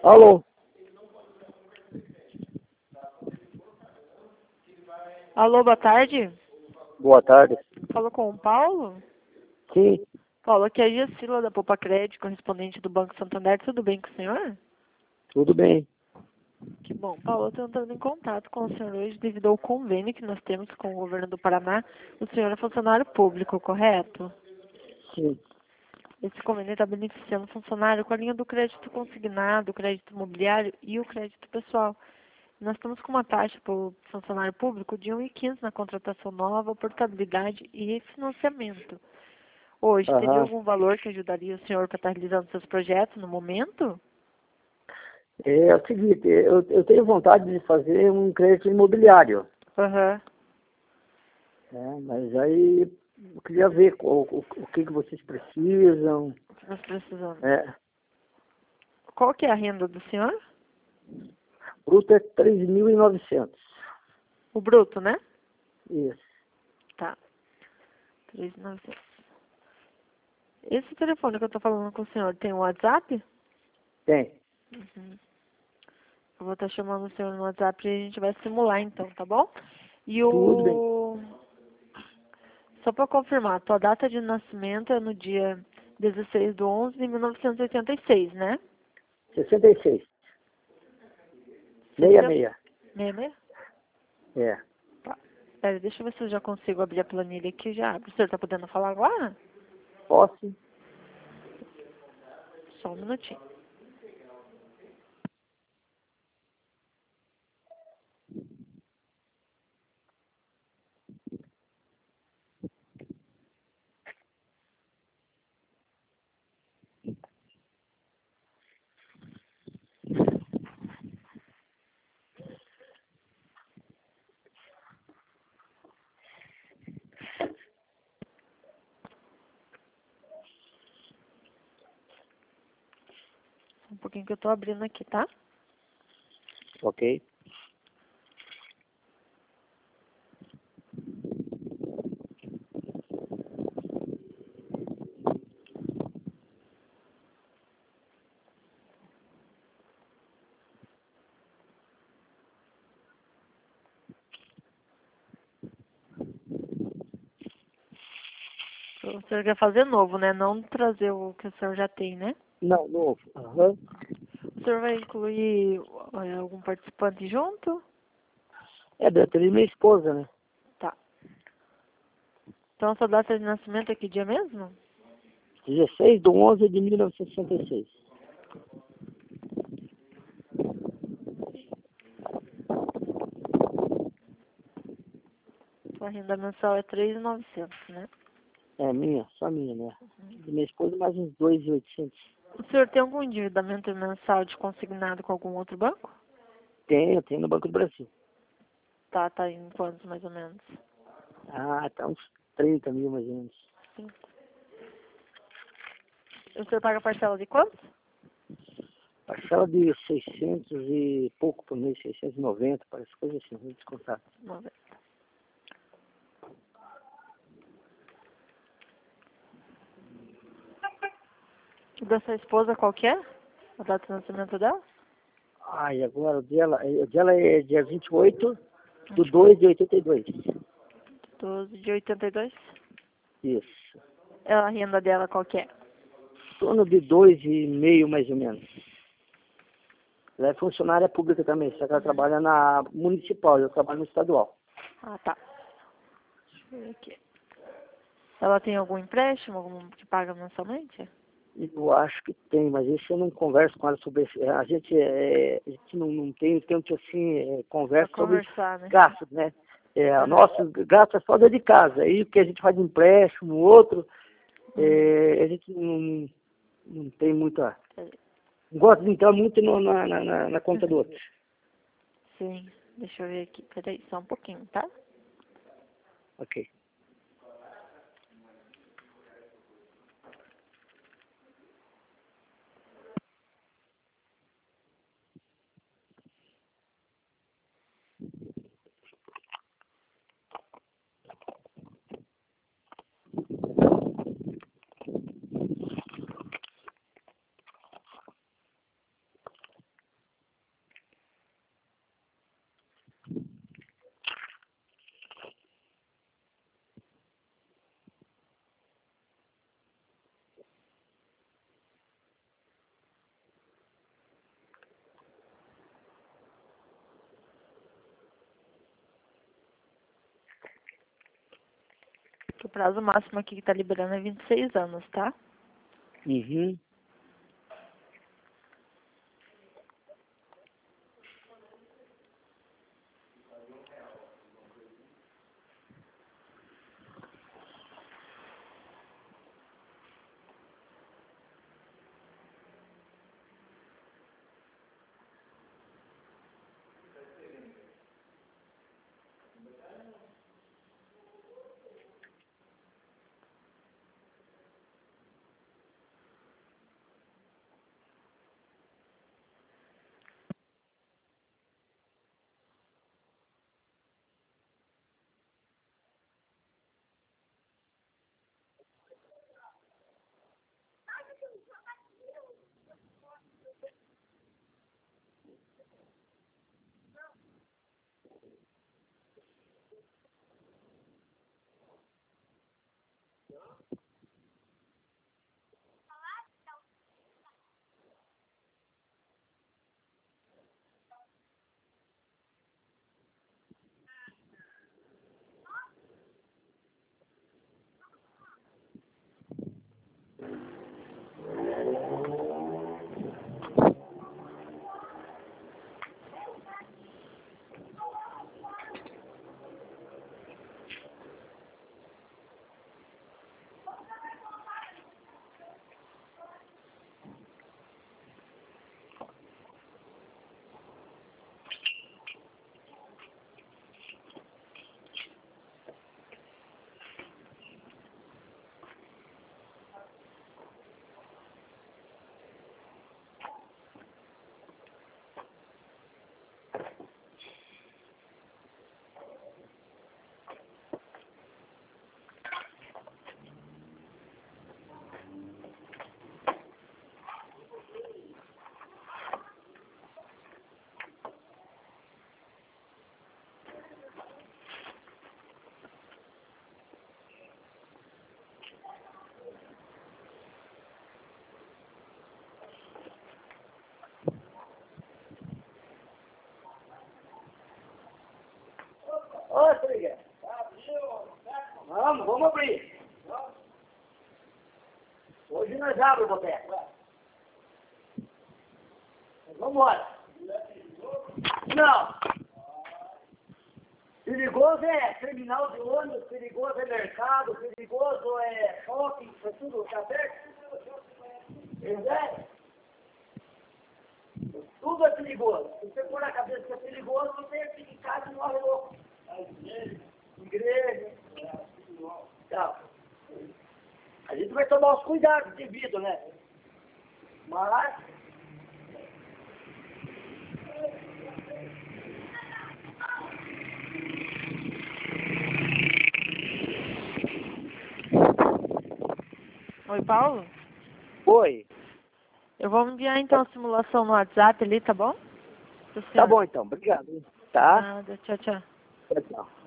Alô? Alô, boa tarde. Boa tarde. Falou com o Paulo? Sim, Paulo, aqui é a Gessila da Poupa Crédito, correspondente do Banco Santander. Tudo bem com o senhor? tudo bem. Que bom. Paulo, eu estou entrando em contato com o senhor hoje devido ao convênio que nós temos com o governo do Paraná. O senhor é funcionário público, correto? Sim. Esse convênio está beneficiando o funcionário com a linha do crédito consignado, o crédito imobiliário e o crédito pessoal. Nós estamos com uma taxa para o funcionário público de 1,15 na contratação nova, portabilidade e financiamento. Hoje, teria Aham. algum valor que ajudaria o senhor para estar realizando seus projetos no momento? É o seguinte, eu tenho vontade de fazer um crédito imobiliário, Aham. né? Mas aí eu queria ver o que vocês precisam. O que nós precisamos? É, Qual que é a renda do senhor? bruto é 3.900. O bruto, né? Isso. Tá. 3.900. Esse telefone que eu estou falando com o senhor tem um WhatsApp? Tem. Uhum. Eu vou estar chamando o senhor no WhatsApp e a gente vai simular então, tá bom? E Tudo bem. o... Só para confirmar, a tua data de nascimento é no dia 16/11/1986, né? 66. 60? 66. 66? É. Tá. Pera, deixa eu ver se eu já consigo abrir a planilha aqui já. O senhor tá podendo falar agora? Posse? Só um minutinho. Só um pouquinho que eu tô abrindo aqui, tá? Ok. O senhor quer fazer novo, né? Não trazer o que o senhor já tem, né? Não, novo. Aham. O senhor vai incluir algum participante junto? É, Beatriz, minha esposa, né? Tá. Então, a sua data de nascimento é que dia mesmo? 16/11/1966. Sua renda mensal é 3.900, né? É minha, só minha, né? De minha esposa mais uns 2.800. O senhor tem algum endividamento mensal de consignado com algum outro banco? Tenho no Banco do Brasil. Tá em quantos mais ou menos? Ah, tá uns 30 mil mais ou menos. Sim. O senhor paga parcela de quanto? Parcela de 600 e pouco por mês, 690, parece coisa assim, vou descontar. 90. E da sua esposa qual que é? A data de nascimento dela? Ah, e agora o dela é dia 28/2/82. 12 de 82. Isso. A renda dela qual que é? Em torno de 2,5 mais ou menos. Ela é funcionária pública também, só que ela Uhum. trabalha na municipal, eu trabalho no estadual. Ah, tá. Deixa eu ver aqui. Ela tem algum empréstimo, algum que paga mensalmente? Eu acho que tem, mas isso eu não converso com ela sobre isso. A gente não tem tempo assim, Pra conversa sobre conversar, né? gastos, né? Aham. Nosso gasto é só dentro de casa. Aí o que a gente faz de empréstimo, outro, Uhum. a gente não tem muita. Não gosta de entrar muito na conta do outro. Sim. Deixa eu ver aqui. Peraí, só um pouquinho, tá? Ok. prazo máximo aqui que está liberando é 26 anos, tá? Uhum. Ô, Trigueiro. Vamos abrir. Hoje nós abrimos, Roberto. Vamos embora. Não. Perigoso é terminal de ônibus, perigoso é mercado, perigoso é shopping, é tudo, tá certo? Entendeu? Tudo é perigoso. Se você pôr na cabeça que é perigoso, você fica em casa e morre louco. Igreja. Então, a gente vai tomar os cuidados devidos, né? Mas... Oi, Paulo? Oi. Eu vou enviar então a simulação no WhatsApp ali, tá bom? Pro Tá senhor. bom então, obrigado. Tá? Nada, tchau, tchau. Tchau, tchau.